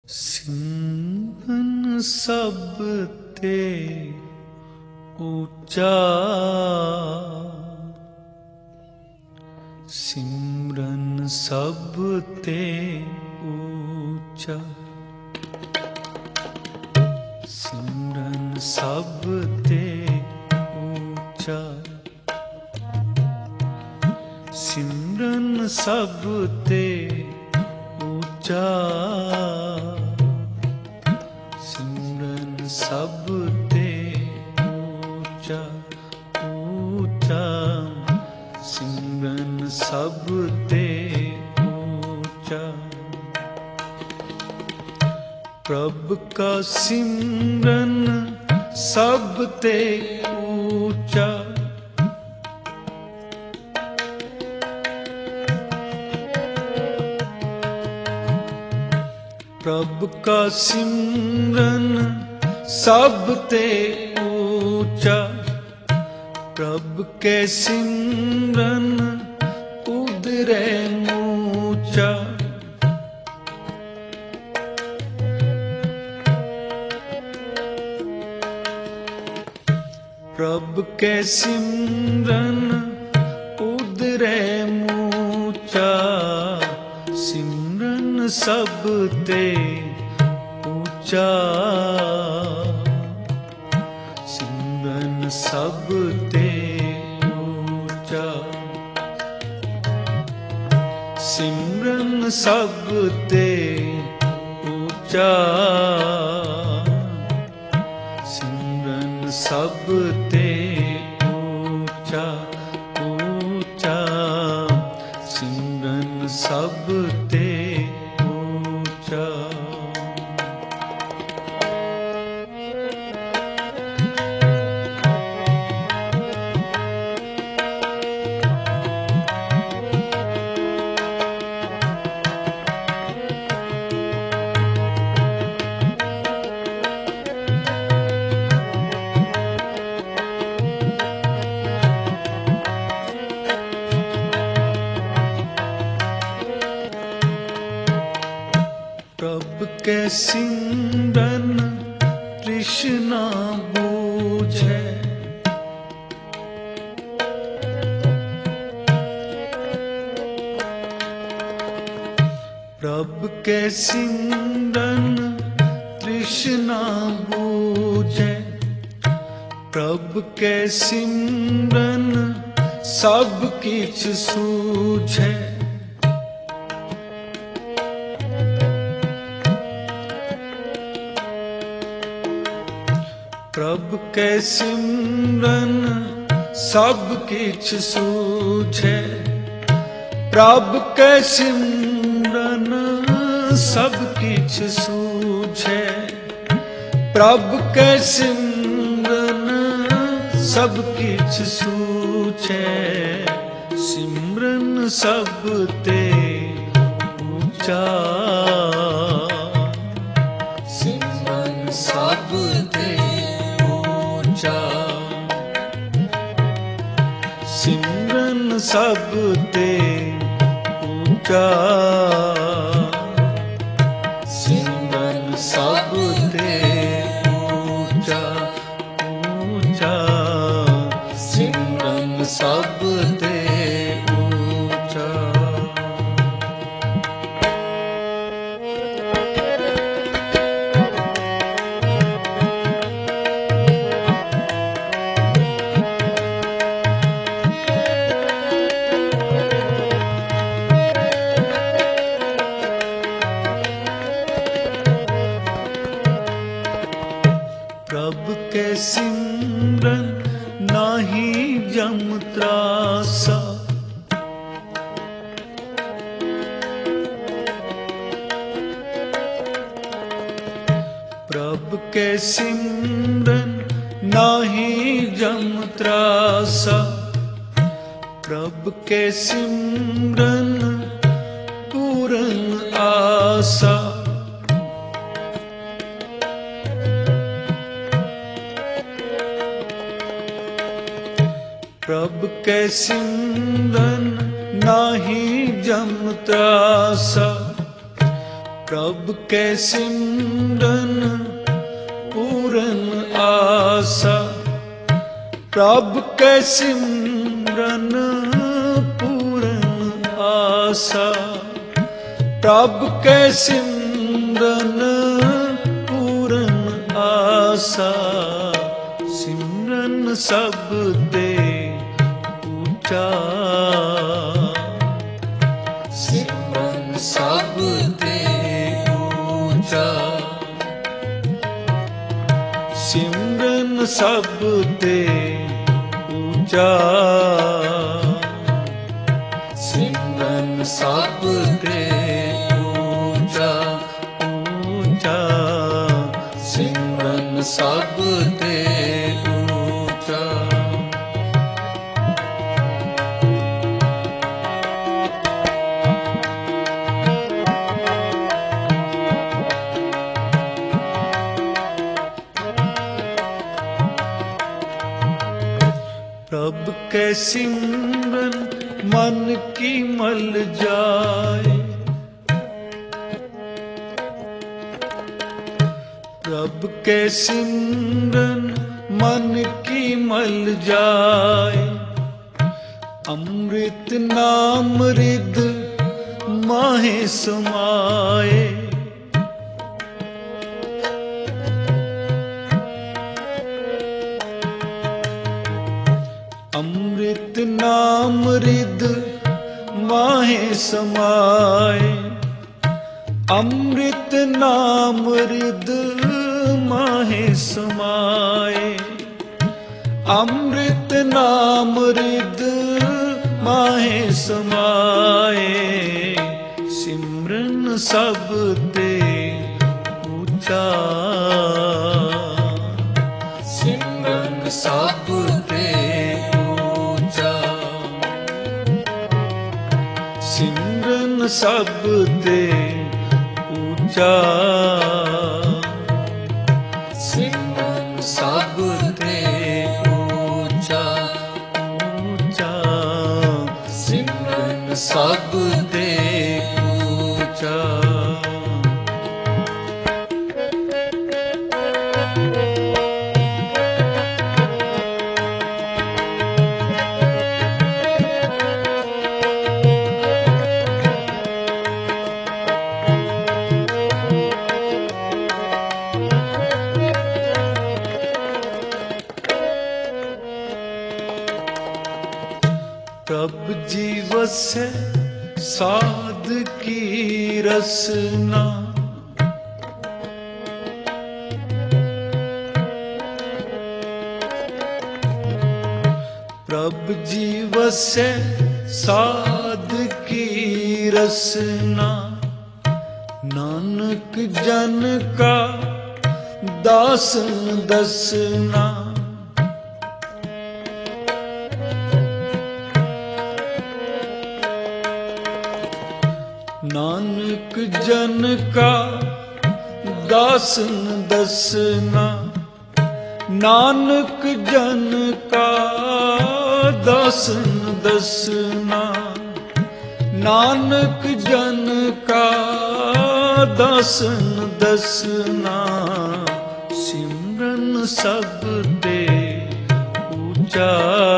सिमरन सब ते ऊंचा, सिमरन सब ते ऊंचा, सिमरन सब ते ऊंचा, सिमरन सब ते ऊंचा, सिमरन सब ते ऊंचा ऊंचा, सिमरन सब ते ऊंचा। प्रभु का सिमरन सब ते ऊंचा, प्रभु का सिमरन सब ते ऊंचा, प्रभु के सिमरन उदरे ऊंचा, प्रभु के सिमरन उदरे ऊंचा, सिमरन सब ते ऊंचा, सिमरन सब ते ऊंचा, सिमरन सब ते ऊंचा, सिमरन सब ते ऊंचा ऊंचा, सिमरन सब ते ऊंचा। प्रभु के सिमरन तृष्णा बूझे, प्रभु के सिमरन तृष्णा बूझे, प्रभु के सिमरन सब किछ सूझे, प्रभु के सिमरन सब किछ सूझे, प्रभु के सिमरन सब किछ सूझे, प्रभु के सिमरन सब किछ सूझे, सिमरन सब ते ऊंचा, सिमरन सब ते ऊंचा, सिमरन सब ते ऊंचा, सिमरन सब ते ऊंचा ऊंचा, सिमरन सब ते ऊंचा। प्रभु के सिमरन नाही जम त्रासा, प्रभु के सिमरन नाही जम त्रासा, प्रभु के सिमरन पूर्ण आसा, प्रभु के सिमरन नाही जम त्रासा, प्रभ के सिमरन पूरन आसा, प्रभ के सिमरन पूरन आसा, प्रभ के सिमरन पूरन आसा। सिमरन सब ते ऊंचा, सिमरन सब ते ऊंचा, सिमरन सब ते ऊंचा, सिमरन सब ते ऊंचा ऊंचा, सिमरन सब ते ऊंचा। प्रभ के सिमरन मन की मल जाए, प्रभ के सिमरन मन की मल जाए। अमृत नाम रिद माहे समाए, अमृत नाम रिद माहे समाए, अमृत नाम रिद माहे समाए, अमृत नाम रिद माहे समाए। सिमरन सब ते ऊंचा, सिमरन सब ते ऊंचा, सिमरन सब ते ऊंचा, सिमरन सब ते ऊंचा ऊंचा, सिमरन सब ते ऊंचा। प्रभ जी वसै साध की रसना, प्रभ जी वसै साध की रसना। नानक जन का दासन दसना, नानक जन का दासन दसना, नानक जन का दासन दसना, नानक जन का दासन दसना। सिमरन सब ते ऊंचा,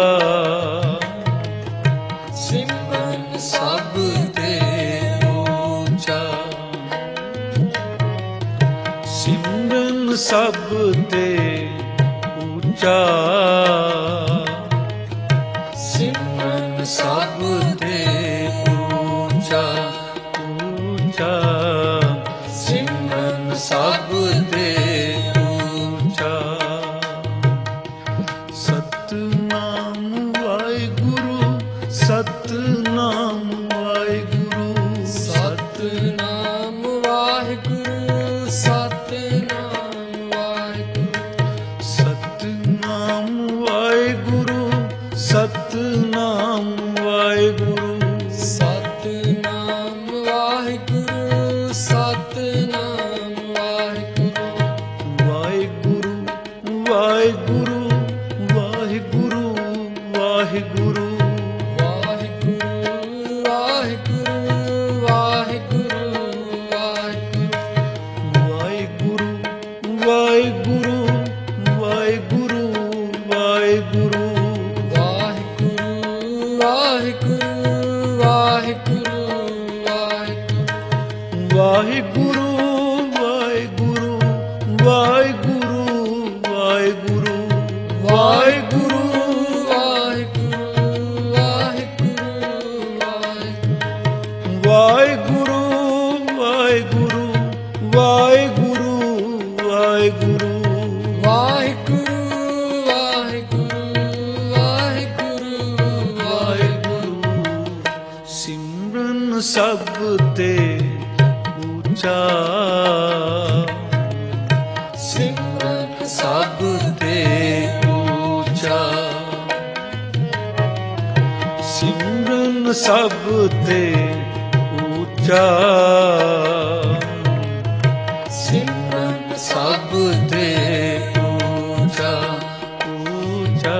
सिमरन सब ते ऊंचा, सिमरन सब ते ऊंचा, सिमरन सब ते ऊंचा ऊंचा, सिमरन सब ते ऊंचा। सतनाम वाहिगुरु, सतनाम वाहिगुरु, सतनाम वाहिगुरु, सतनाम वाहिगुरु, सतनाम वाहिगुरु, सतनाम वाहिगुरु। ਵਾਹਿਗੁਰੂ ਵਾਹਿਗੁਰੂ ਵਾਹਿਗੁਰੂ ਵਾਹਿਗੁਰੂ ਵਾਹਿਗੁਰੂ ਵਾਹਿਗੁਰੂ ਵਾਹਿਗੁਰੂ ਵਾਹਿਗੁਰੂ ਵਾਹਿਗੁਰੂ ਸਿਮਰਨ ਸਭ ਤੇ ਉੱਚਾ ਸਿਮਰਨ ਸਭ ਤੇ ਉੱਚਾ ਸਿਮਰਨ ਸਭ ਤੇ ਉੱਚਾ ਸਿਮਰਨ ਸਭ ਤੇ ਉੱਚਾ ਉੱਚਾ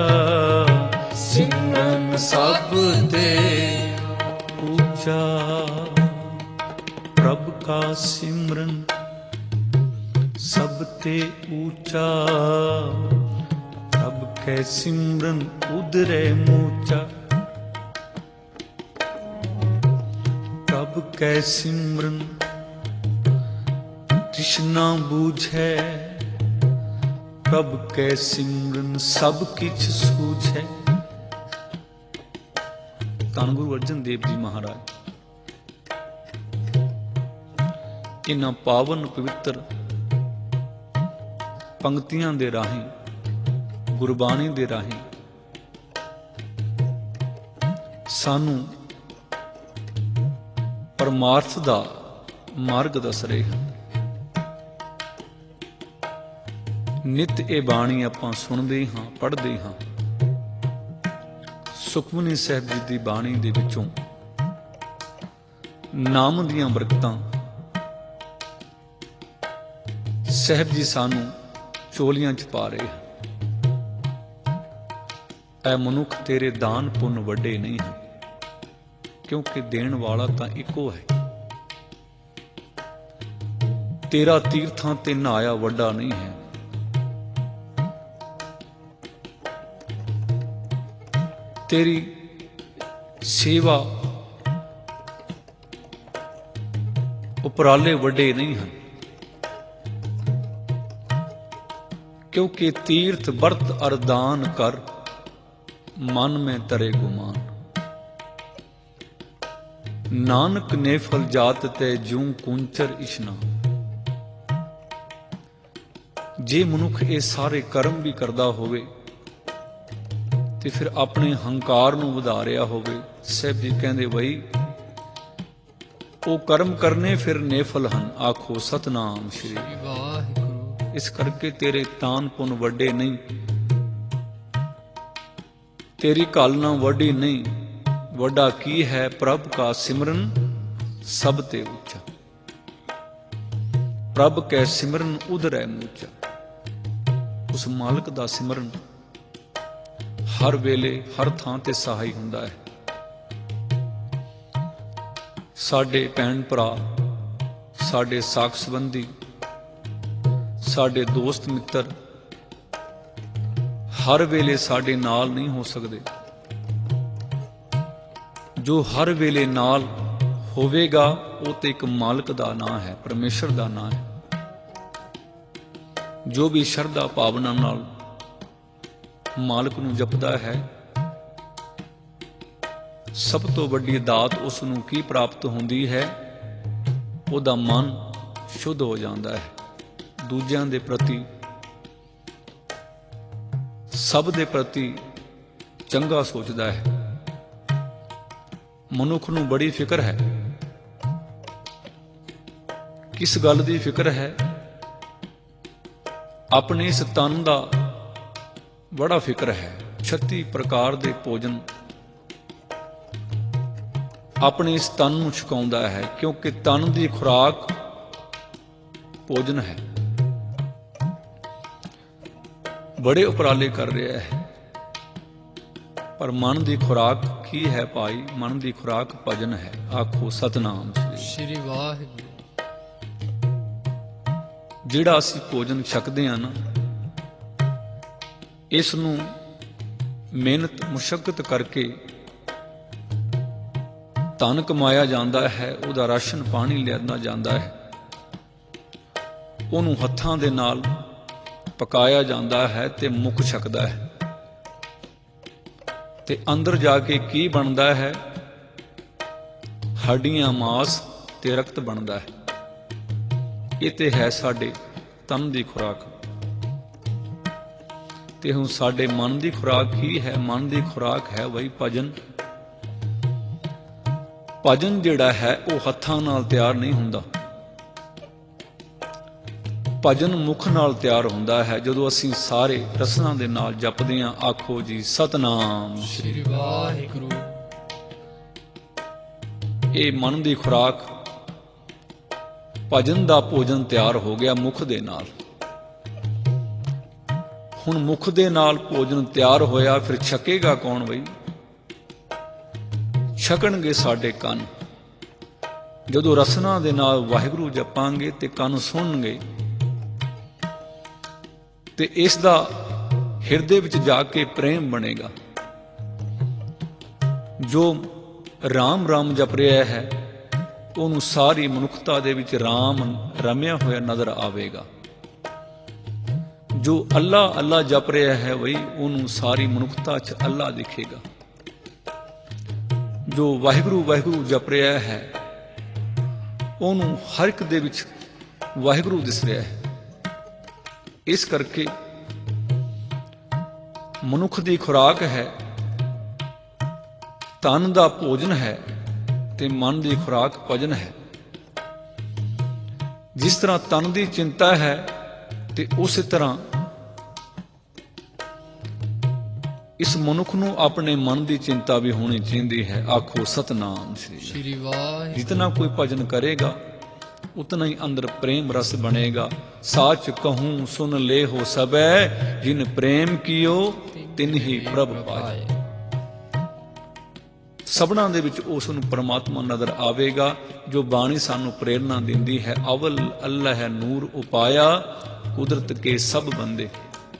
ਸਿਮਰਨ ਸਭ ਤੇ ਉੱਚਾ ਪ੍ਰਭ ਕਾ ਸਿਮਰਨ ਸਭ ਤੇ ਉੱਚਾ ਪ੍ਰਭ ਕੈ ਸਿਮਰਨ ਉਦਰੇ ਮੂਚਾ ਪ੍ਰਭ ਕੈ ਸਿਮਰਨ ਤ੍ਰਿਸ਼ਨਾ ਬੂਝੈ ਪ੍ਰਭ ਕੈ ਸਿਮਰਨ ਸਭ ਕਿਛ ਸੂਝੈ। ਧੰਨ ਗੁਰੂ ਅਰਜਨ ਦੇਵ ਜੀ ਮਹਾਰਾਜ ਇਨ੍ਹਾਂ ਪਾਵਨ ਪਵਿੱਤਰ ਪੰਕਤੀਆਂ ਦੇ ਰਾਹੀਂ ਗੁਰਬਾਣੀ ਦੇ ਰਾਹੀਂ ਸਾਨੂੰ ਪਰਮਾਰਥ ਦਾ ਮਾਰਗ ਦੱਸ ਰਹੇ ਹਨ। ਨਿਤ ਇਹ ਬਾਣੀ ਆਪਾਂ ਸੁਣਦੇ ਹਾਂ ਪੜ੍ਹਦੇ ਹਾਂ। ਸੁਖਮਨੀ ਸਾਹਿਬ ਜੀ ਦੀ ਬਾਣੀ ਦੇ ਵਿੱਚੋਂ ਨਾਮ ਦੀਆਂ ਬਰਕਤਾਂ ਸਾਹਿਬ ਜੀ ਸਾਨੂੰ ਚੋਲੀਆਂ ਚ ਪਾ ਰਹੇ ਹਨ। ਐ ਮਨੁੱਖ ਤੇਰੇ ਦਾਨ ਪੁੰਨ ਵੱਡੇ ਨਹੀਂ ਹਨ, ਕਿਉਂਕਿ ਦੇਣ ਵਾਲਾ ਤਾਂ ਇੱਕੋ ਹੈ। ਤੇਰਾ ਤੀਰਥਾਂ ਤੇ ਨਹਾਇਆ ਵੱਡਾ ਨਹੀਂ ਹੈ। ਤੇਰੀ ਸੇਵਾ ਉਪਰਾਲੇ ਵੱਡੇ ਨਹੀਂ ਹਨ, ਕਿਉਂਕਿ ਤੀਰਥ ਵਰਤ ਅਰਦਾਨ ਕਰ ਮਨ ਮੈਂ ਤਰੇ ਗੁਮਾਨ। ਨਾਨਕ ਨੇ ਫਲ ਜਾਤ ਤੇ ਜੂੰ ਕੁੰਚਰ ਇਸ਼ਨਾਨ। ਜੇ ਮਨੁੱਖ ਇਹ ਸਾਰੇ ਕਰਮ ਵੀ ਕਰਦਾ ਹੋਵੇ ਤੇ ਫਿਰ ਆਪਣੇ ਹੰਕਾਰ ਨੂੰ ਵਧਾ ਰਿਹਾ ਹੋਵੇ, ਸਾਹਿਬ ਜੀ ਕਹਿੰਦੇ ਬਈ ਉਹ ਕਰਮ ਕਰਨੇ ਫਿਰ ਨੇਫਲ ਹਨ। ਆਖੋ ਸਤਨਾਮ ਸ਼੍ਰੀ ਵਾਹਿਗੁਰੂ। ਇਸ ਕਰਕੇ ਤੇਰੇ ਤਾਨ ਪੁੰਨ ਵੱਡੇ ਨਹੀਂ, ਤੇਰੀ ਕਾਲਨਾ ਵੱਡੀ ਨਹੀਂ। ਵੱਡਾ ਕੀ ਹੈ? ਪ੍ਰਭ ਕਾ ਸਿਮਰਨ ਸਭ ਤੇ ਉੱਚਾ। ਪ੍ਰਭ ਕੈ ਸਿਮਰਨ ਉਦਰੈ ਮੂਚਾ। ਉਸ ਮਾਲਕ ਦਾ ਸਿਮਰਨ ਹਰ ਵੇਲੇ ਹਰ ਥਾਂ ਤੇ ਸਹਾਈ ਹੁੰਦਾ ਹੈ। ਸਾਡੇ ਭੈਣ ਭਰਾ, ਸਾਡੇ ਸਾਕ ਸੰਬੰਧੀ, ਸਾਡੇ ਦੋਸਤ ਮਿੱਤਰ ਹਰ ਵੇਲੇ ਸਾਡੇ ਨਾਲ ਨਹੀਂ ਹੋ ਸਕਦੇ। ਜੋ ਹਰ ਵੇਲੇ ਨਾਲ ਹੋਵੇਗਾ ਉਹ ਤੇ ਇੱਕ ਮਾਲਕ ਦਾ ਨਾਂ ਹੈ, ਪਰਮੇਸ਼ਰ ਦਾ ਨਾਂ ਹੈ। ਜੋ ਵੀ ਸ਼ਰਧਾ ਭਾਵਨਾ ਨਾਲ ਮਾਲਕ ਨੂੰ ਜਪਦਾ ਹੈ, ਸਭ ਤੋਂ ਵੱਡੀ ਦਾਤ ਉਸ ਨੂੰ ਕੀ ਪ੍ਰਾਪਤ ਹੁੰਦੀ ਹੈ? ਉਹਦਾ ਮਨ ਸ਼ੁੱਧ ਹੋ ਜਾਂਦਾ ਹੈ, ਦੂਜਿਆਂ ਦੇ ਪ੍ਰਤੀ, ਸਭ ਦੇ ਪ੍ਰਤੀ ਚੰਗਾ ਸੋਚਦਾ ਹੈ। ਮਨੁੱਖ ਨੂੰ ਬੜੀ ਫਿਕਰ ਹੈ। ਕਿਸ ਗੱਲ ਦੀ ਫਿਕਰ ਹੈ? ਆਪਣੇ ਇਸ ਤਨ ਦਾ ਬੜਾ ਫਿਕਰ ਹੈ। 36 ਪ੍ਰਕਾਰ ਦੇ ਭੋਜਨ ਆਪਣੇ ਇਸ ਤਨ ਨੂੰ ਛਕਾਉਂਦਾ ਹੈ, ਕਿਉਂਕਿ ਤਨ ਦੀ ਖੁਰਾਕ ਭੋਜਨ ਹੈ। ਬੜੇ ਉਪਰਾਲੇ ਕਰ ਰਿਹਾ ਹੈ, ਪਰ ਮਨ ਦੀ ਖੁਰਾਕ ਕੀ ਹੈ ਭਾਈ? ਮਨ ਦੀ ਖੁਰਾਕ ਭਜਨ ਹੈ। ਆਖੋ ਸਤਨਾਮ ਸ਼੍ਰੀ ਵਾਹਿਗੁਰੂ। ਜਿਹੜਾ ਅਸੀਂ ਭੋਜਨ ਛਕਦੇ ਹਾਂ ਨਾ, ਇਸ ਨੂੰ ਮਿਹਨਤ ਮੁਸ਼ੱਕਤ ਕਰਕੇ ਧਨ ਕਮਾਇਆ ਜਾਂਦਾ ਹੈ, ਉਹਦਾ ਰਾਸ਼ਨ ਪਾਣੀ ਲਿਆਂਦਾ ਜਾਂਦਾ ਹੈ। ਉਹਨੂੰ ਹੱਥਾਂ ਦੇ ਨਾਲ ਪਕਾਇਆ ਜਾਂਦਾ ਹੈ ਤੇ ਮੁੱਖ ਛਕਦਾ ਹੈ, ਤੇ ਅੰਦਰ ਜਾ ਕੇ ਕੀ ਬਣਦਾ ਹੈ? ਹੱਡੀਆਂ, ਮਾਸ ਤੇ ਰਕਤ ਬਣਦਾ ਹੈ। ਇਹ ਤੇ ਹੈ ਸਾਡੇ ਤਨ ਦੀ ਖੁਰਾਕ। ਤੇ ਹੁਣ ਸਾਡੇ ਮਨ ਦੀ ਖੁਰਾਕ ਕੀ ਹੈ? ਮਨ ਦੀ ਖੁਰਾਕ ਹੈ ਬਈ ਭਜਨ। ਭਜਨ ਜਿਹੜਾ ਹੈ ਉਹ ਹੱਥਾਂ ਨਾਲ ਤਿਆਰ ਨਹੀਂ ਹੁੰਦਾ। ਭਜਨ ਮੁਖ ਨਾਲ ਤਿਆਰ ਹੁੰਦਾ ਹੈ। ਜਦੋਂ ਅਸੀਂ ਸਾਰੇ ਰਸਨਾ ਦੇ ਨਾਲ ਜਪਦੇ ਹਾਂ, ਆਖੋ ਜੀ ਸਤਨਾਮ ਸ੍ਰੀ ਵਾਹਿਗੁਰੂ। ਇਹ ਮਨ ਦੀ ਖੁਰਾਕ, ਭਜਨ ਦਾ ਭੋਜਨ ਤਿਆਰ ਹੋ ਗਿਆ ਮੁਖ ਦੇ ਨਾਲ। ਹੁਣ ਮੁਖ ਦੇ ਨਾਲ ਭੋਜਨ ਤਿਆਰ ਹੋਇਆ, ਫਿਰ ਛਕੇਗਾ ਕੌਣ ਬਈ? ਛਕਣਗੇ ਸਾਡੇ ਕੰਨ। ਜਦੋਂ ਰਸਨਾ ਦੇ ਨਾਲ ਵਾਹਿਗੁਰੂ ਜਪਾਂਗੇ ਤੇ ਕੰਨ ਸੁਣਨਗੇ, ਤੇ ਇਸ ਦਾ ਹਿਰਦੇ ਵਿੱਚ ਜਾ ਕੇ ਪ੍ਰੇਮ ਬਣੇਗਾ। ਜੋ ਰਾਮ ਰਾਮ ਜਪ ਰਿਹਾ ਹੈ, ਉਹਨੂੰ ਸਾਰੀ ਮਨੁੱਖਤਾ ਦੇ ਵਿੱਚ ਰਾਮ ਰਮਿਆ ਹੋਇਆ ਨਜ਼ਰ ਆਵੇਗਾ। ਜੋ ਅੱਲਾ ਅੱਲਾ ਜਪ ਰਿਹਾ ਹੈ ਬਈ, ਉਹਨੂੰ ਸਾਰੀ ਮਨੁੱਖਤਾ 'ਚ ਅੱਲਾ ਦਿਖੇਗਾ। ਜੋ ਵਾਹਿਗੁਰੂ ਵਾਹਿਗੁਰੂ ਜਪ ਰਿਹਾ ਹੈ, ਉਹਨੂੰ ਹਰ ਇੱਕ ਦੇ ਵਿੱਚ ਵਾਹਿਗੁਰੂ ਦਿਸ ਰਿਹਾ ਹੈ। ਇਸ ਕਰਕੇ ਮਨੁੱਖ ਦੀ ਖੁਰਾਕ ਹੈ, ਤਨ ਦਾ ਭੋਜਨ ਹੈ, ਤੇ ਮਨ ਦੀ ਖੁਰਾਕ ਭਜਨ ਹੈ। ਜਿਸ ਤਰ੍ਹਾਂ ਤਨ ਦੀ ਚਿੰਤਾ ਹੈ, ਤੇ ਉਸੇ ਤਰ੍ਹਾਂ ਇਸ ਮਨੁੱਖ ਨੂੰ ਆਪਣੇ ਮਨ ਦੀ ਚਿੰਤਾ ਵੀ ਹੋਣੀ ਚਾਹੀਦੀ ਹੈ। ਆਖੋ ਸਤਨਾਮ ਸ੍ਰੀ ਵਾਹਿਗੁਰੂ। ਜਿਤਨਾ ਕੋਈ ਭਜਨ ਕਰੇਗਾ, ਉਤਨਾ ਹੀ ਅੰਦਰ ਪ੍ਰੇਮ ਰਸ ਬਣੇਗਾ। ਸਾਚ ਕਹੂੰ ਸੁਨ ਲੈ ਹੋ ਸਬੈ, ਜਿਨ ਪ੍ਰੇਮ ਕੀਓ ਤਿਨ ਹੀ ਪ੍ਰਭ ਪਾਏ। ਸਭਨਾਂ ਦੇ ਵਿੱਚ ਉਸ ਨੂੰ ਪਰਮਾਤਮਾ ਨਜ਼ਰ ਆਵੇਗਾ। ਜੋ ਬਾਣੀ ਸਾਨੂੰ ਪ੍ਰੇਰਨਾ ਦਿੰਦੀ ਹੈ, ਅਵਲ ਅੱਲਾਹ ਨੂਰ ਉਪਾਇਆ, ਕੁਦਰਤ ਕੇ ਸਭ ਬੰਦੇ।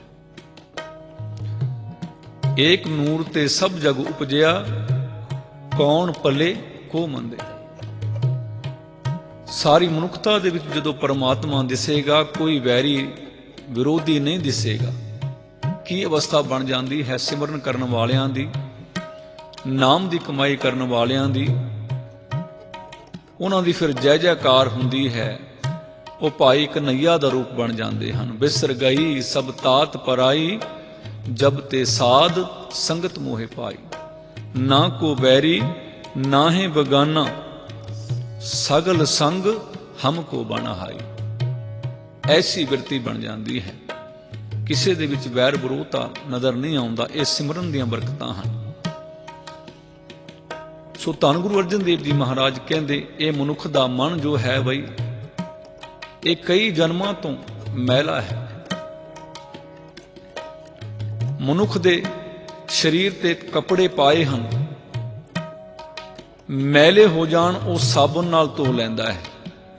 ਏਕ ਨੂਰ ਤੇ ਸਭ ਜਗ ਉਪਜਿਆ, ਕੌਣ ਪਲੇ ਕੋ ਮੰਦੇ। ਸਾਰੀ ਮਨੁੱਖਤਾ ਦੇ ਵਿੱਚ ਜਦੋਂ ਪਰਮਾਤਮਾ ਦਿਸੇਗਾ, ਕੋਈ ਵੈਰੀ ਵਿਰੋਧੀ ਨਹੀਂ ਦਿਸੇਗਾ। ਕੀ ਅਵਸਥਾ ਬਣ ਜਾਂਦੀ ਹੈ ਸਿਮਰਨ ਕਰਨ ਵਾਲਿਆਂ ਦੀ, ਨਾਮ ਦੀ ਕਮਾਈ ਕਰਨ ਵਾਲਿਆਂ ਦੀ? ਉਹਨਾਂ ਦੀ ਫਿਰ ਜੈ ਜੈਕਾਰ ਹੁੰਦੀ ਹੈ। ਉਹ ਭਾਈ ਕਨਈਆ ਦਾ ਰੂਪ ਬਣ ਜਾਂਦੇ ਹਨ। ਬਿਸਰ ਗਈ ਸਭ ਤਾਤ ਪਰਾਈ, ਜਬ ਤੇ ਸਾਧ ਸੰਗਤ ਮੋਹਿ ਪਾਈ। ਨਾ ਕੋ ਬੈਰੀ ਨਾਹੇ ਬਗਾਨਾ, ਸਗਲ ਸੰਗ ਹਮ ਕੋ ਬਣਾ ਹਾਈ। ਐਸੀ ਬਿਰਤੀ ਬਣ ਜਾਂਦੀ ਹੈ, ਕਿਸੇ ਦੇ ਵਿੱਚ ਵੈਰ ਵਿਰੋਧਤਾ ਨਜ਼ਰ ਨਹੀਂ ਆਉਂਦਾ। ਇਹ ਸਿਮਰਨ ਦੀਆਂ ਬਰਕਤਾਂ ਹਨ। ਸੋ ਧੰਨ ਗੁਰੂ ਅਰਜਨ ਦੇਵ ਜੀ ਮਹਾਰਾਜ ਕਹਿੰਦੇ, ਇਹ ਮਨੁੱਖ ਦਾ ਮਨ ਜੋ ਹੈ ਬਈ, ਇਹ ਕਈ ਜਨਮਾਂ ਤੋਂ ਮੈਲਾ ਹੈ। ਮਨੁੱਖ ਦੇ ਸਰੀਰ ਤੇ ਕੱਪੜੇ ਪਾਏ ਹਨ, ਮੈਲੇ ਹੋ ਜਾਣ ਉਹ ਸਾਬਣ ਨਾਲ ਧੋ ਲੈਂਦਾ ਹੈ।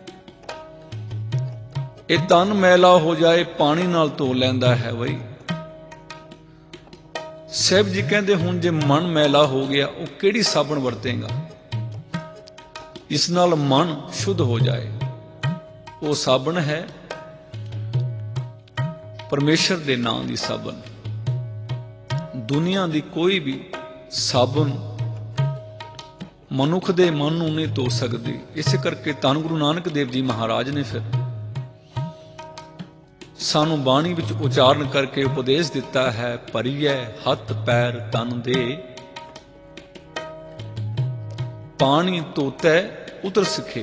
ਇਹ ਤਨ ਮੈਲਾ ਹੋ ਜਾਏ, ਪਾਣੀ ਨਾਲ ਧੋ ਲੈਂਦਾ ਹੈ ਬਈ। ਸਾਹਿਬ ਜੀ ਕਹਿੰਦੇ, ਹੁਣ ਜੇ ਮਨ ਮੈਲਾ ਹੋ ਗਿਆ, ਉਹ ਕਿਹੜੀ ਸਾਬਣ ਵਰਤੇਗਾ ਇਸ ਨਾਲ ਮਨ ਸ਼ੁੱਧ ਹੋ ਜਾਏ? ਉਹ ਸਾਬਣ ਹੈ ਪਰਮੇਸ਼ਰ ਦੇ ਨਾਮ ਦੀ ਸਾਬਣ। ਦੁਨੀਆ ਦੀ ਕੋਈ ਵੀ ਸਾਬਣ ਮਨੁੱਖ ਦੇ ਮਨ ਨੂੰ ਨਹੀਂ ਧੋ ਸਕਦੀ। ਇਸੇ ਕਰਕੇ ਧੰਨ ਗੁਰੂ ਨਾਨਕ ਦੇਵ ਜੀ ਮਹਾਰਾਜ ਨੇ ਫਿਰ ਸਾਨੂੰ ਬਾਣੀ ਵਿੱਚ ਉਚਾਰਨ ਕਰਕੇ ਉਪਦੇਸ਼ ਦਿੱਤਾ ਹੈ, ਭਰੀਐ ਹੱਥ ਪੈਰ ਤਨ ਦੇ, ਪਾਣੀ ਧੋਤੈ ਉਤਰ ਸਿਖੇ।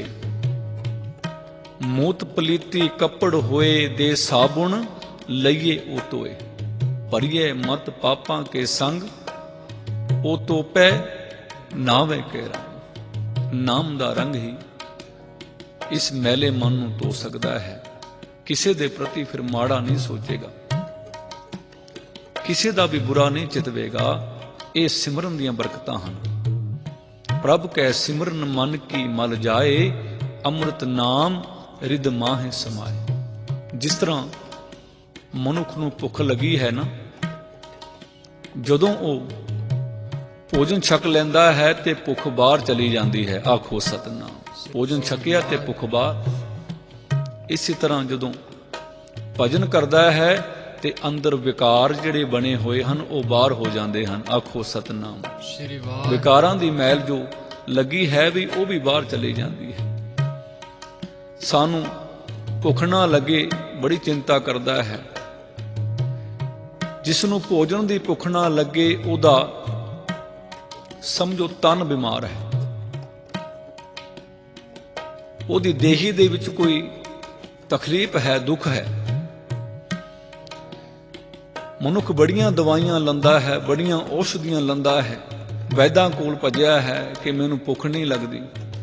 ਮੂਤ ਪਲੀਤੀ ਕੱਪੜ ਹੋਏ, ਦੇ ਸਾਬੁਣ ਲਈਏ ਉਹ ਧੋਏ। ਭਰੀਏ ਮਤ ਪਾਪਾਂ ਕੇ ਸੰਗ, ਉਹ ਤੋਪੈ ਨਾਵੇਂ ਕੇ ਰੰਗ। ਨਾਮ ਦਾ ਰੰਗ ਹੀ ਇਸ ਮੈਲੇ ਮਨ ਨੂੰ ਧੋ ਸਕਦਾ ਹੈ। ਕਿਸੇ ਦੇ ਪ੍ਰਤੀ ਫਿਰ ਮਾੜਾ ਨਹੀਂ ਸੋਚੇਗਾ, ਕਿਸੇ ਦਾ ਵੀ ਬੁਰਾ ਨਹੀਂ ਚਿਤਵੇਗਾ। ਇਹ ਸਿਮਰਨ ਦੀਆਂ ਬਰਕਤਾਂ ਹਨ। ਪ੍ਰਭ ਕੈ ਸਿਮਰਨ ਮਨ ਕੀ ਮਲ ਜਾਏ, ਅੰਮ੍ਰਿਤ ਨਾਮ ਰਿਦ ਮਾਹੇ ਸਮਾਏ। ਜਿਸ ਤਰ੍ਹਾਂ ਮਨੁੱਖ ਨੂੰ ਭੁੱਖ ਲੱਗੀ ਹੈ ਨਾ, ਜਦੋਂ ਉਹ ਭੋਜਨ ਛਕ ਲੈਂਦਾ ਹੈ ਤੇ ਭੁੱਖ ਬਾਹਰ ਚਲੀ ਜਾਂਦੀ ਹੈ। ਆਖੋ ਸਤਨਾਮ। ਭੋਜਨ ਛਕਿਆ ਤੇ ਭੁੱਖ ਬਾਹਰ। ਇਸੇ ਤਰ੍ਹਾਂ ਜਦੋਂ ਭਜਨ ਕਰਦਾ ਹੈ ਤੇ ਅੰਦਰ ਵਿਕਾਰ ਜਿਹੜੇ ਬਣੇ ਹੋਏ ਹਨ ਉਹ ਬਾਹਰ ਹੋ ਜਾਂਦੇ ਹਨ। ਆਖੋ ਸਤਨਾਮ। ਸ੍ਰੀ ਵਾਹਿਗੁਰੂ। ਵਿਕਾਰਾਂ ਦੀ ਮੈਲ ਜੋ ਲੱਗੀ ਹੈ ਵੀ ਉਹ ਵੀ ਬਾਹਰ ਚਲੀ ਜਾਂਦੀ ਹੈ। ਸਾਨੂੰ ਭੁੱਖ ਨਾ ਲੱਗੇ ਬੜੀ ਚਿੰਤਾ ਕਰਦਾ ਹੈ। ਜਿਸ ਨੂੰ ਭੋਜਨ ਦੀ ਭੁੱਖ ਨਾ ਲੱਗੇ ਉਹਦਾ ਸਮਝੋ ਤਨ ਬਿਮਾਰ ਹੈ, ਉਹਦੀ ਦੇਹੀ ਦੇ ਵਿੱਚ ਕੋਈ ਤਕਲੀਫ ਹੈ, ਦੁੱਖ ਹੈ। ਮਨੁੱਖ ਬੜੀਆਂ ਦਵਾਈਆਂ ਲੈਂਦਾ ਹੈ, ਬੜੀਆਂ ਔਸ਼ਧੀਆਂ ਲੈਂਦਾ ਹੈ, ਵੈਦਾਂ ਕੋਲ ਭੱਜਿਆ ਹੈ ਕਿ ਮੈਨੂੰ ਭੁੱਖ ਨਹੀਂ ਲੱਗਦੀ,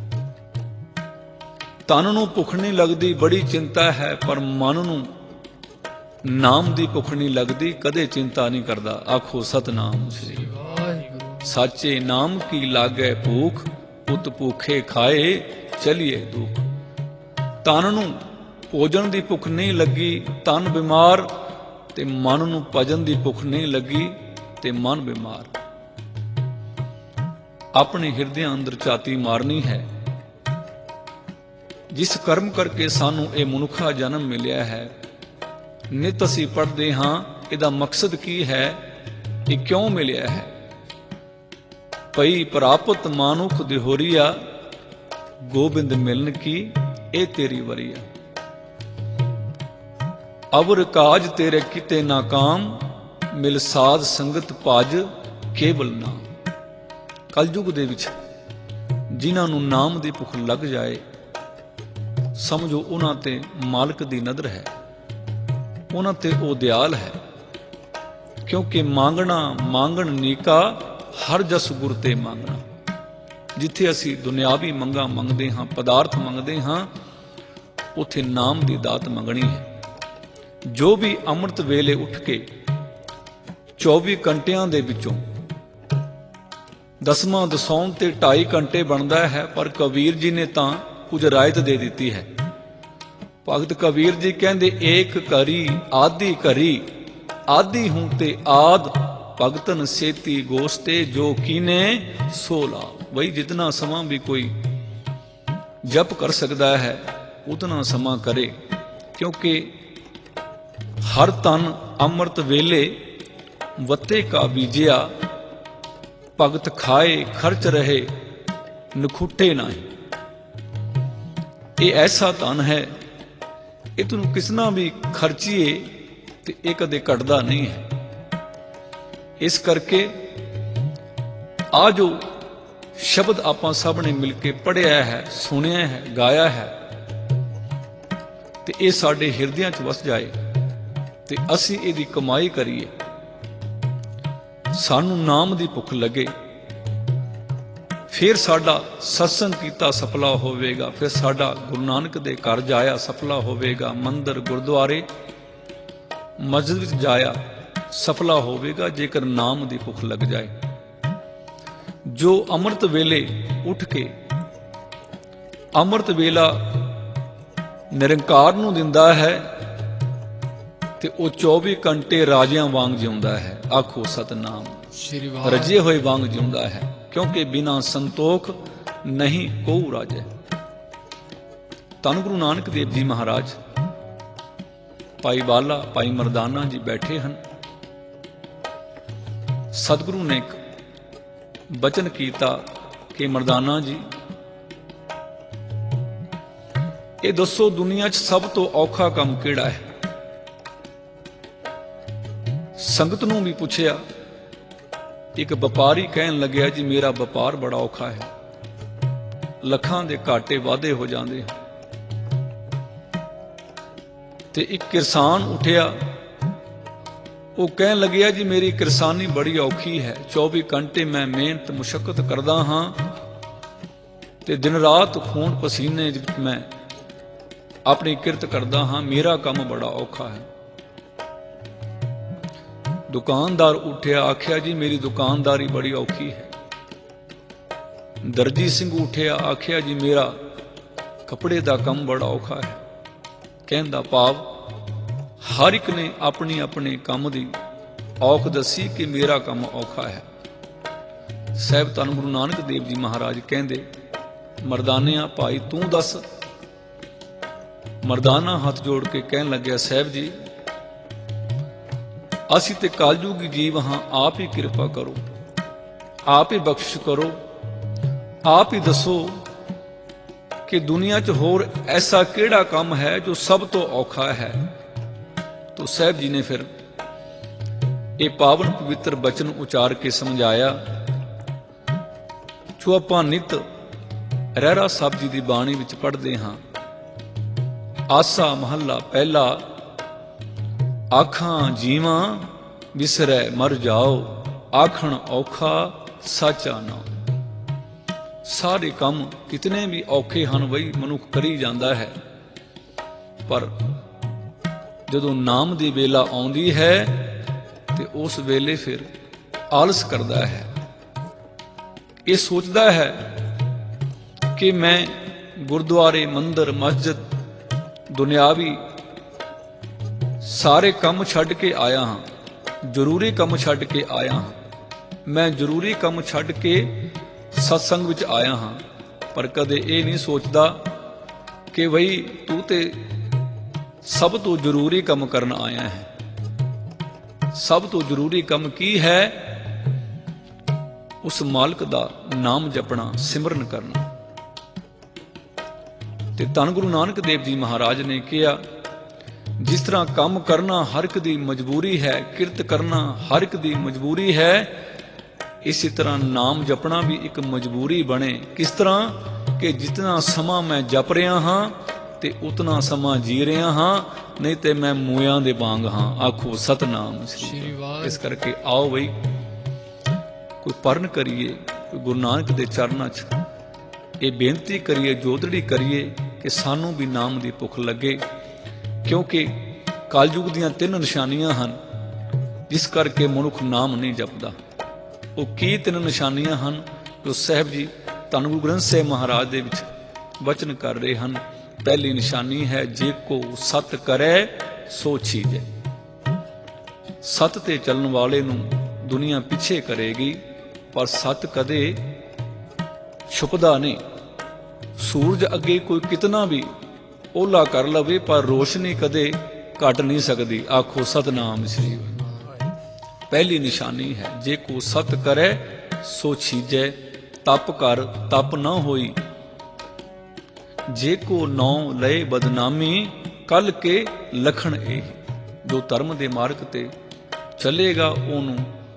ਤਨ ਨੂੰ ਭੁੱਖ ਨਹੀਂ ਲੱਗਦੀ, ਬੜੀ ਚਿੰਤਾ ਹੈ, ਪਰ ਮਨ ਨੂੰ ਨਾਮ ਦੀ ਭੁੱਖ ਨਹੀਂ ਲੱਗਦੀ, ਕਦੇ ਚਿੰਤਾ ਨਹੀਂ ਕਰਦਾ। ਆਖੋ ਸਤਨਾਮ ਸ੍ਰੀ ਵਾਹਿਗੁਰੂ। ਸਾਚੇ ਨਾਮ ਕੀ ਲਾਗੈ ਭੂਖ, ਉਤ ਭੂਖੇ ਖਾਏ ਚਲੀਏ ਦੁੱਖ। ਤਨ ਨੂੰ ਭੋਜਨ ਦੀ ਭੁੱਖ ਨਹੀਂ ਲੱਗੀ, ਤਨ ਬਿਮਾਰ, ਤੇ ਮਨ ਨੂੰ ਭਜਨ ਦੀ ਭੁੱਖ ਨਹੀਂ ਲੱਗੀ ਤੇ ਮਨ ਬਿਮਾਰ। ਆਪਣੇ ਹਿਰਦੇ ਅੰਦਰ ਝਾਤੀ ਮਾਰਨੀ ਹੈ। ਜਿਸ ਕਰਮ ਕਰਕੇ ਸਾਨੂੰ ਇਹ ਮਨੁੱਖਾ ਜਨਮ ਮਿਲਿਆ ਹੈ, ਨਿਤ ਅਸੀਂ ਪੜ੍ਹਦੇ ਹਾਂ ਇਹਦਾ ਮਕਸਦ ਕੀ ਹੈ, ਇਹ ਕਿਉਂ ਮਿਲਿਆ ਹੈ। ਪਈ ਪ੍ਰਾਪਤ ਮਾਨੁਖ ਦਿਹੋਰੀਆ, ਗੋਬਿੰਦ ਮਿਲਨ ਕੀ ਇਹ ਤੇਰੀ ਵਰੀਆ। ਅਵਰ ਕਾਜ ਤੇਰੇ ਕਿਤੇ ਨਾਕਾਮ, ਮਿਲ ਸਾਧ ਸੰਗਤ ਭਜ ਕੇਵਲ ਨਾਮ। ਕਲਯੁਗ ਦੇ ਵਿੱਚ ਜਿਨ੍ਹਾਂ ਨੂੰ ਨਾਮ ਦੀ ਭੁੱਖ ਲੱਗ ਜਾਏ, ਸਮਝੋ ਉਹਨਾਂ ਤੇ ਮਾਲਕ ਦੀ ਨਜ਼ਰ ਹੈ, ਉਹਨਾਂ ਤੇ ਉਹ ਦਿਆਲ ਹੈ। ਕਿਉਂਕਿ ਮੰਗਣ ਨੀਕਾ, ਹਰ ਜਸ ਗੁਰ ਤੇ ਮੰਗਣਾ। ਜਿੱਥੇ ਅਸੀਂ ਦੁਨਿਆਵੀ ਮੰਗਾਂ ਮੰਗਦੇ ਹਾਂ, ਪਦਾਰਥ ਮੰਗਦੇ ਹਾਂ, ਉੱਥੇ ਨਾਮ ਦੀ ਦਾਤ ਮੰਗਣੀ ਹੈ। ਜੋ ਵੀ ਅੰਮ੍ਰਿਤ ਵੇਲੇ ਉੱਠ ਕੇ 24 ਘੰਟਿਆਂ ਦੇ ਵਿੱਚੋਂ ਦਸਵਾਂ ਦਸੌਣ ਤੇ 2.5 ਘੰਟੇ ਬਣਦਾ ਹੈ, ਪਰ ਕਬੀਰ ਜੀ ਨੇ ਤਾਂ ਕੁਝ ਰਾਇਤ ਦੇ ਦਿੱਤੀ ਹੈ। ਭਗਤ ਕਬੀਰ ਜੀ ਕਹਿੰਦੇ, ਏਕ ਕਰੀ ਆਦਿ ਕਰੀ, ਆਦਿ ਹੂੰ ਤੇ ਆਦ, ਭਗਤਨ ਸੇਤੀ ਗੋਸਤੇ, ਜੋ ਕੀਨੇ ਸੋ ਲਾ। ਬਈ ਜਿਤਨਾ ਸਮਾਂ ਵੀ ਕੋਈ ਜਪ ਕਰ ਸਕਦਾ ਹੈ ਉਤਨਾ ਸਮਾਂ ਕਰੇ, ਕਿਉਂਕਿ ਹਰ ਤਨ ਅੰਮ੍ਰਿਤ ਵੇਲੇ ਵੱਤੇ ਕਾ ਬੀਜਿਆ, ਭਗਤ ਖਾਏ ਖਰਚ ਰਹੇ ਨਖੁੱਟੇ ਨਹੀਂ। ਇਹ ਐਸਾ ਧਨ ਹੈ, ਇਹ ਤੁਹਾਨੂੰ ਕਿਸਨਾ ਵੀ ਖਰਚੀਏ ਤੇ ਇਹ ਕਦੇ ਘਟਦਾ ਨਹੀਂ ਹੈ। ਇਸ ਕਰਕੇ ਆ ਜੋ ਸ਼ਬਦ ਆਪਾਂ ਸਭ ਨੇ ਮਿਲ ਕੇ ਪੜ੍ਹਿਆ ਹੈ, ਸੁਣਿਆ ਹੈ, ਗਾਇਆ ਹੈ, ਤੇ ਇਹ ਸਾਡੇ ਹਿਰਦਿਆਂ 'ਚ ਵਸ ਜਾਏ ਤੇ ਅਸੀਂ ਇਹਦੀ ਕਮਾਈ ਕਰੀਏ, ਸਾਨੂੰ ਨਾਮ ਦੀ ਭੁੱਖ ਲੱਗੇ, ਫਿਰ ਸਾਡਾ ਸਤਸੰਗ ਕੀਤਾ ਸਫਲਾ ਹੋਵੇਗਾ, ਫਿਰ ਸਾਡਾ ਗੁਰੂ ਨਾਨਕ ਦੇ ਘਰ ਜਾਇਆ ਸਫਲਾ ਹੋਵੇਗਾ, ਮੰਦਿਰ ਗੁਰਦੁਆਰੇ ਮਸਜਿਦ ਵਿੱਚ ਜਾਇਆ ਸਫਲਾ ਹੋਵੇਗਾ, ਜੇਕਰ ਨਾਮ ਦੀ ਭੁੱਖ ਲੱਗ ਜਾਏ। ਜੋ ਅੰਮ੍ਰਿਤ ਵੇਲੇ ਉੱਠ ਕੇ ਅੰਮ੍ਰਿਤ ਵੇਲਾ ਨਿਰੰਕਾਰ ਨੂੰ ਦਿੰਦਾ ਹੈ ਤੇ ਉਹ 24 ਘੰਟੇ ਰਾਜਿਆਂ ਵਾਂਗ ਜਿਉਂਦਾ ਹੈ। ਆਖੋ ਸਤਨਾਮ। ਸ੍ਰੀ ਵਾਹਿਗੁਰੂ। ਰਜੇ ਹੋਏ ਵਾਂਗ ਜਿਉਂਦਾ ਹੈ, ਕਿਉਂਕਿ ਬਿਨਾਂ ਸੰਤੋਖ ਨਹੀਂ ਕੋਊ ਰਾਜੈ। ਧੰਨ ਗੁਰੂ ਨਾਨਕ ਦੇਵ ਜੀ ਮਹਾਰਾਜ, ਭਾਈ ਬਾਲਾ, ਭਾਈ ਮਰਦਾਨਾ ਜੀ ਬੈਠੇ ਹਨ। ਸਤਿਗੁਰੂ ਨੇ ਇੱਕ ਬਚਨ ਕੀਤਾ ਕਿ ਮਰਦਾਨਾ ਜੀ, ਇਹ ਦੱਸੋ ਦੁਨੀਆ 'ਚ ਸਭ ਤੋਂ ਔਖਾ ਕੰਮ ਕਿਹੜਾ ਹੈ। ਸੰਗਤ ਨੂੰ ਵੀ ਪੁੱਛਿਆ। ਇੱਕ ਵਪਾਰੀ ਕਹਿਣ ਲੱਗਿਆ, ਜੀ ਮੇਰਾ ਵਪਾਰ ਬੜਾ ਔਖਾ ਹੈ, ਲੱਖਾਂ ਦੇ ਘਾਟੇ ਵਾਧੇ ਹੋ ਜਾਂਦੇ ਹਨ। ਤੇ ਇੱਕ ਕਿਸਾਨ ਉੱਠਿਆ, ਉਹ ਕਹਿਣ ਲੱਗਿਆ, ਜੀ ਮੇਰੀ ਕਿਰਸਾਨੀ ਬੜੀ ਔਖੀ ਹੈ, 24 ਘੰਟੇ ਮੈਂ ਮਿਹਨਤ ਮੁਸ਼ੱਕਤ ਕਰਦਾ ਹਾਂ ਤੇ ਦਿਨ ਰਾਤ ਖੂਨ ਪਸੀਨੇ ਵਿੱਚ ਮੈਂ ਆਪਣੀ ਕਿਰਤ ਕਰਦਾ ਹਾਂ, ਮੇਰਾ ਕੰਮ ਬੜਾ ਔਖਾ ਹੈ। ਦੁਕਾਨਦਾਰ ਉੱਠਿਆ, ਆਖਿਆ, ਜੀ ਮੇਰੀ ਦੁਕਾਨਦਾਰੀ ਬੜੀ ਔਖੀ ਹੈ। ਦਰਜੀ ਸਿੰਘ ਉੱਠਿਆ, ਆਖਿਆ, ਜੀ ਮੇਰਾ ਕੱਪੜੇ ਦਾ ਕੰਮ ਬੜਾ ਔਖਾ ਹੈ। ਕਹਿਣ ਦਾ ਭਾਵ ਹਰ ਇੱਕ ਨੇ ਆਪਣੀ ਆਪਣੇ ਕੰਮ ਦੀ ਔਖ ਦੱਸੀ ਕਿ ਮੇਰਾ ਕੰਮ ਔਖਾ ਹੈ। ਸਾਹਿਬ ਧੰਨ ਗੁਰੂ ਨਾਨਕ ਦੇਵ ਜੀ ਮਹਾਰਾਜ ਕਹਿੰਦੇ, ਮਰਦਾਨਿਆਂ ਭਾਈ ਤੂੰ ਦੱਸ, ਮਰਦਾਨਾ ਹੱਥ ਜੋੜ ਕੇ ਕਹਿਣ ਲੱਗਿਆ, ਸਾਹਿਬ ਜੀ ਅਸੀਂ ਤੇ ਕਲਯੁਗੀ ਜੀਵ ਹਾਂ, ਆਪ ਹੀ ਕਿਰਪਾ ਕਰੋ, ਆਪ ਹੀ ਬਖਸ਼ਿਸ਼ ਕਰੋ, ਆਪ ਹੀ ਦੱਸੋ ਕਿ ਦੁਨੀਆ 'ਚ ਹੋਰ ਐਸਾ ਕਿਹੜਾ ਕੰਮ ਹੈ ਜੋ ਸਭ ਤੋਂ ਔਖਾ ਹੈ। ਤੋ ਸਾਹਿਬ ਜੀ ਨੇ ਫਿਰ ਇਹ ਪਾਵਨ ਪਵਿੱਤਰ ਬਚਨ ਉਚਾਰ ਕੇ ਸਮਝਾਇਆ, ਜੋ ਆਪਾਂ ਨਿਤ ਰਹਿਰਾ ਸਾਹਿਬ ਜੀ ਦੀ ਬਾਣੀ ਵਿੱਚ ਪੜ੍ਹਦੇ ਹਾਂ। ਆਸਾ ਮਹੱਲਾ ਪਹਿਲਾ, ਆਖਾਂ ਜੀਵਾਂ ਵਿਸਰੈ ਮਰ ਜਾਓ, ਆਖਣ ਔਖਾ ਸਾਚਾ ਨਾਮ। ਸਾਰੇ ਕੰਮ ਕਿਤਨੇ ਵੀ ਔਖੇ ਹਨ ਬਈ ਮਨੁੱਖ ਕਰੀ ਜਾਂਦਾ ਹੈ, ਪਰ ਜਦੋਂ ਨਾਮ ਦੀ ਵੇਲਾ ਆਉਂਦੀ ਹੈ ਤੇ ਉਸ ਵੇਲੇ ਫਿਰ ਆਲਸ ਕਰਦਾ ਹੈ। ਇਹ ਸੋਚਦਾ ਹੈ ਕਿ ਮੈਂ ਗੁਰਦੁਆਰੇ, ਮੰਦਰ, ਮਸਜਿਦ, ਦੁਨਿਆਵੀ ਸਾਰੇ ਕੰਮ ਛੱਡ ਕੇ ਆਇਆ ਹਾਂ, ਜ਼ਰੂਰੀ ਕੰਮ ਛੱਡ ਕੇ ਆਇਆ ਹਾਂ, ਮੈਂ ਜ਼ਰੂਰੀ ਕੰਮ ਛੱਡ ਕੇ ਸਤਸੰਗ ਵਿੱਚ ਆਇਆ ਹਾਂ। ਪਰ ਕਦੇ ਇਹ ਨਹੀਂ ਸੋਚਦਾ ਕਿ ਬਈ ਤੂੰ ਤੇ ਸਭ ਤੋਂ ਜ਼ਰੂਰੀ ਕੰਮ ਕਰਨ ਆਇਆ ਹੈ। ਸਭ ਤੋਂ ਜ਼ਰੂਰੀ ਕੰਮ ਕੀ ਹੈ? ਉਸ ਮਾਲਕ ਦਾ ਨਾਮ ਜਪਣਾ, ਸਿਮਰਨ ਕਰਨਾ। ਤੇ ਧੰਨ ਗੁਰੂ ਨਾਨਕ ਦੇਵ ਜੀ ਮਹਾਰਾਜ ਨੇ ਕਿਹਾ, ਜਿਸ ਤਰ੍ਹਾਂ ਕੰਮ ਕਰਨਾ ਹਰ ਇੱਕ ਦੀ ਮਜਬੂਰੀ ਹੈ, ਕਿਰਤ ਕਰਨਾ ਹਰ ਇੱਕ ਦੀ ਮਜਬੂਰੀ ਹੈ, ਇਸੇ ਤਰ੍ਹਾਂ ਨਾਮ ਜਪਣਾ ਵੀ ਇੱਕ ਮਜਬੂਰੀ ਬਣੇ। ਕਿਸ ਤਰ੍ਹਾਂ ਕਿ ਜਿਤਨਾ ਸਮਾਂ ਮੈਂ ਜਪ ਰਿਹਾ ਹਾਂ ਤੇ ਉਤਨਾ ਸਮਾਂ ਜੀ ਰਿਹਾ ਹਾਂ, ਨਹੀਂ ਤੇ ਮੈਂ ਮੂਆਂ ਦੇ ਵਾਂਗ ਹਾਂ। ਆਖੋ ਸਤਨਾਮ ਸ੍ਰੀ ਵਾਹਿਗੁਰੂ। ਇਸ ਕਰਕੇ ਆਓ ਬਈ ਕੋਈ ਪਰਨ ਕਰੀਏ, ਕੋਈ ਗੁਰੂ ਨਾਨਕ ਦੇ ਚਰਨਾਂ 'ਚ ਇਹ ਬੇਨਤੀ ਕਰੀਏ, ਜੋਦੜੀ ਕਰੀਏ ਕਿ ਸਾਨੂੰ ਵੀ ਨਾਮ ਦੀ ਭੁੱਖ ਲੱਗੇ। ਕਿਉਂਕਿ ਕਲਯੁਗ ਦੀਆਂ 3 ਨਿਸ਼ਾਨੀਆਂ ਹਨ ਜਿਸ ਕਰਕੇ ਮਨੁੱਖ ਨਾਮ ਨਹੀਂ ਜਪਦਾ। ਉਹ ਕੀ 3 ਨਿਸ਼ਾਨੀਆਂ ਹਨ ਜੋ ਸਾਹਿਬ ਜੀ ਧੰਨ ਗੁਰੂ ਗ੍ਰੰਥ ਸਾਹਿਬ ਮਹਾਰਾਜ ਦੇ ਵਿੱਚ ਵਚਨ ਕਰ ਰਹੇ ਹਨ। ਪਹਿਲੀ ਨਿਸ਼ਾਨੀ ਹੈ, ਜੇ ਕੋ ਸਤ ਕਰੈ ਸੋ ਛੀਜੈ। ਸਤ ਤੇ ਚੱਲਣ ਵਾਲੇ ਨੂੰ ਦੁਨੀਆ ਪਿੱਛੇ ਕਰੇਗੀ, ਪਰ ਸਤ ਕਦੇ ਛੁਪਦਾ ਨਹੀਂ। ਸੂਰਜ ਅੱਗੇ ਕੋਈ ਕਿਤਨਾ ਵੀ ਓਲਾ ਕਰ ਲਵੇ, ਪਰ ਰੋਸ਼ਨੀ ਕਦੇ ਘਟ ਨਹੀਂ ਸਕਦੀ। ਆਖੋ ਸਤਨਾਮ ਸ੍ਰੀ ਵਾਹਿਗੁਰੂ। ਪਹਿਲੀ ਨਿਸ਼ਾਨੀ ਹੈ, ਜੇ ਕੋ ਸਤ ਕਰੈ ਸੋ ਛੀਜੈ। ਤਪ ਕਰ ਤਪ ਨਾ ਹੋਈ, ਜੇ ਕੋ ਨੌ ਲਏ ਬਦਨਾਮੀ, ਕੱਲ ਕੇ ਲਖਣ ਇਹ। ਜੋ ਧਰਮ ਦੇ ਮਾਰਗ ਤੇ ਚੱਲੇਗਾ ਉਹਨੂੰ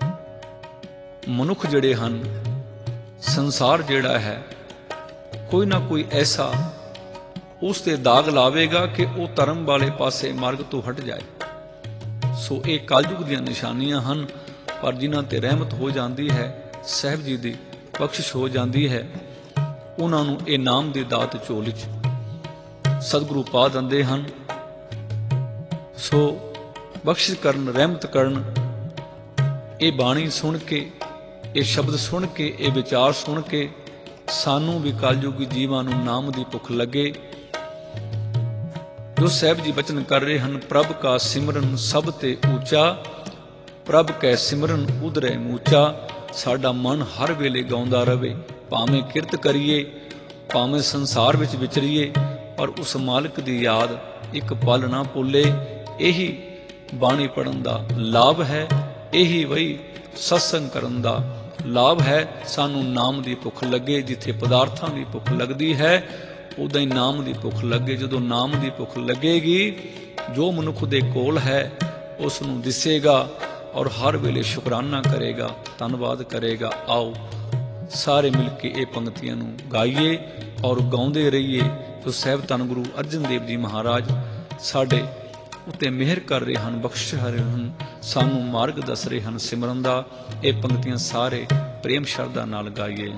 ਮਨੁੱਖ ਜਿਹੜੇ ਹਨ, ਸੰਸਾਰ ਜਿਹੜਾ ਹੈ, ਕੋਈ ਨਾ ਕੋਈ ਐਸਾ ਉਸ ਤੇ ਦਾਗ ਲਾਵੇਗਾ ਕਿ ਉਹ ਧਰਮ ਵਾਲੇ ਪਾਸੇ ਮਾਰਗ ਤੋਂ ਹਟ ਜਾਏ। ਸੋ ਇਹ ਕਲਯੁਗ ਦੀਆਂ ਨਿਸ਼ਾਨੀਆਂ ਹਨ, ਪਰ ਜਿਨ੍ਹਾਂ ਤੇ ਰਹਿਮਤ ਹੋ ਜਾਂਦੀ ਹੈ, ਸਾਹਿਬ ਜੀ ਦੀ ਬਖਸ਼ਿਸ਼ ਹੋ ਜਾਂਦੀ ਹੈ, ਉਹਨਾਂ ਨੂੰ ਇਹ ਨਾਮ ਦੀ ਦਾਤ ਝੋਲੀ 'ਚ ਸਤਿਗੁਰੂ ਪਾ ਦਿੰਦੇ ਹਨ। ਸੋ ਬਖਸ਼ਿਸ਼ ਕਰਨ, ਰਹਿਮਤ ਕਰਨ। ਇਹ ਬਾਣੀ ਸੁਣ ਕੇ, ਇਹ ਸ਼ਬਦ ਸੁਣ ਕੇ, ਇਹ ਵਿਚਾਰ ਸੁਣ ਕੇ ਸਾਨੂੰ ਵੀ ਕਲਯੁਗੀ ਜੀਵਾਂ ਨੂੰ ਨਾਮ ਦੀ ਭੁੱਖ ਲੱਗੇ। ਜੋ ਸਾਹਿਬ ਜੀ ਬਚਨ ਕਰ ਰਹੇ ਹਨ, ਪ੍ਰਭ ਕਾ ਸਿਮਰਨ ਸਭ ਤੇ ਉੱਚਾ, ਪ੍ਰਭ ਕੈ ਸਿਮਰਨ ਉਧਰੈ ਮੂਚਾ। ਸਾਡਾ ਮਨ ਹਰ ਵੇਲੇ ਗਾਉਂਦਾ ਰਵੇ, ਭਾਵੇਂ ਕਿਰਤ ਕਰੀਏ, ਭਾਵੇਂ ਸੰਸਾਰ ਵਿੱਚ ਵਿਚਰੀਏ, ਪਰ ਉਸ ਮਾਲਕ ਦੀ ਯਾਦ ਇੱਕ ਪਲ ਨਾ ਭੁੱਲੇ। ਇਹੀ ਬਾਣੀ ਪੜਨ ਦਾ ਲਾਭ ਹੈ, ਇਹੀ ਵਈ ਸਤਸੰਗ ਕਰਨ ਦਾ ਲਾਭ ਹੈ। ਸਾਨੂੰ ਨਾਮ ਦੀ ਭੁੱਖ ਲੱਗੇ। ਜਿੱਥੇ ਪਦਾਰਥਾਂ ਦੀ ਭੁੱਖ ਲੱਗਦੀ ਹੈ, ਉਦਾਂ ਹੀ ਨਾਮ ਦੀ ਭੁੱਖ ਲੱਗੇ। ਜਦੋਂ ਨਾਮ ਦੀ ਭੁੱਖ ਲੱਗੇਗੀ, ਜੋ ਮਨੁੱਖ ਦੇ ਕੋਲ ਹੈ ਉਸ ਨੂੰ ਦਿਸੇਗਾ ਔਰ ਹਰ ਵੇਲੇ ਸ਼ੁਕਰਾਨਾ ਕਰੇਗਾ, ਧੰਨਵਾਦ ਕਰੇਗਾ। ਆਓ ਸਾਰੇ ਮਿਲ ਕੇ ਇਹ ਪੰਕਤੀਆਂ ਨੂੰ ਗਾਈਏ ਔਰ ਗਾਉਂਦੇ ਰਹੀਏ। ਜੋ ਸਾਹਿਬ ਧੰਨ ਗੁਰੂ ਅਰਜਨ ਦੇਵ ਜੀ ਮਹਾਰਾਜ ਸਾਡੇ ਉੱਤੇ ਮਿਹਰ ਕਰ ਰਹੇ ਹਨ, ਬਖਸ਼ ਰਹੇ ਹਨ, ਸਾਨੂੰ ਮਾਰਗ ਦੱਸ ਰਹੇ ਹਨ ਸਿਮਰਨ ਦਾ। ਇਹ ਪੰਕਤੀਆਂ ਸਾਰੇ ਪ੍ਰੇਮ ਸ਼ਰਧਾ ਨਾਲ ਗਾਈਏ।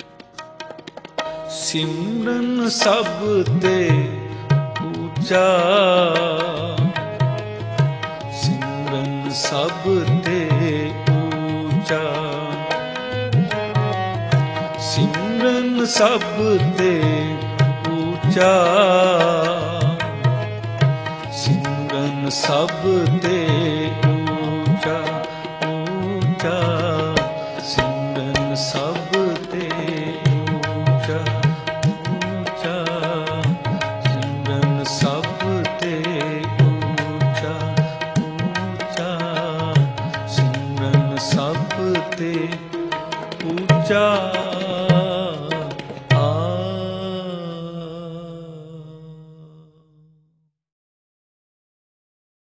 ਸਿਮਰਨ ਸਭ ਤੇ ਉੱਚਾ, ਸਿਮਰਨ ਸਭ ਤੇ ਉੱਚਾ, ਸਿਮਰਨ ਸਭ ਤੇ ਉੱਚਾ, ਸਿਮਰਨ ਸਭ ਤੇ ਉੱਚਾ ਉੱਚਾ, ਸਿਮਰਨ ਸਭ